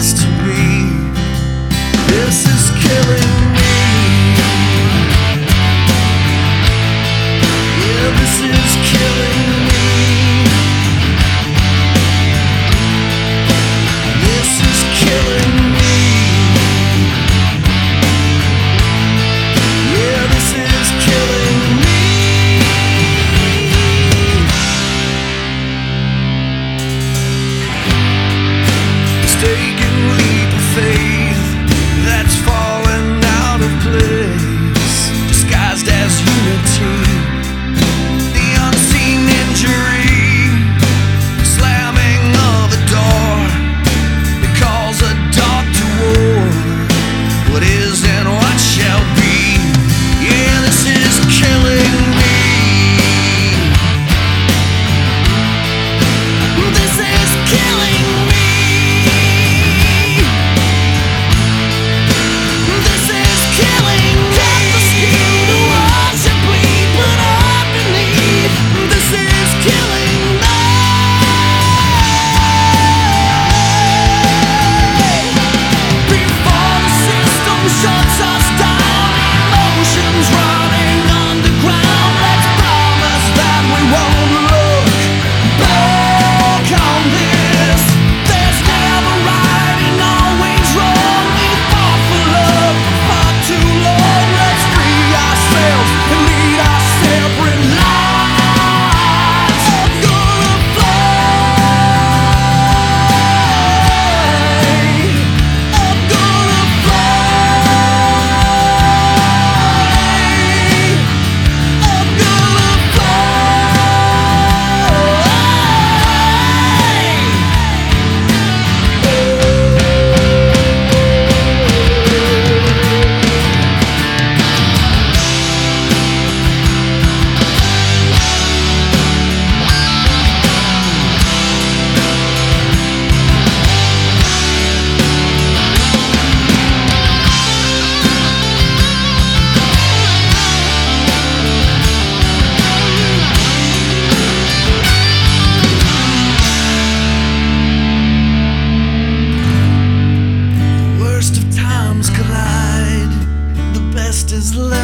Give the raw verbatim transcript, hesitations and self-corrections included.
wants to be. This is killing me. Yeah, this is killing me. This is killing me. Yeah, this is killing me. Mistaken leap of faith that's fallen out of place, disguised as unity. The unseen injury, slamming of a door that calls a dog to war. What is and what shall be. Yeah, this is killing me. This is killing me. This is killing me. Got the skin to wash and bleed, but underneath, this is killing me. Before the system shuts us down, emotions running underground. Let's promise that we won't look back on this. There's never right and always wrong. We fought for love for far too long. Let's free ourselves and lead our separate lives. I'm gonna fly. I'm gonna fly. I'm gonna worst of times collide. The best is left.